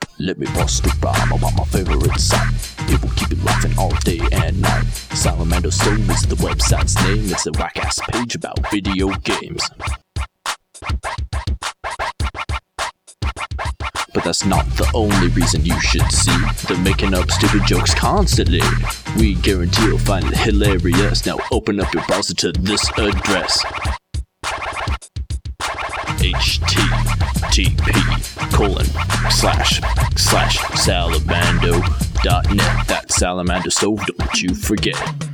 Let me bust a rhyme about my favorite site. It will keep you laughing all day and night. Salamander Stove is the website's name. It's a whack-ass page about video games. But that's not the only reason you should see. They're making up stupid jokes constantly. We guarantee you'll find it hilarious. Now open up your browser to this address: http://salamando.net. That's Salamander Stove, don't you forget.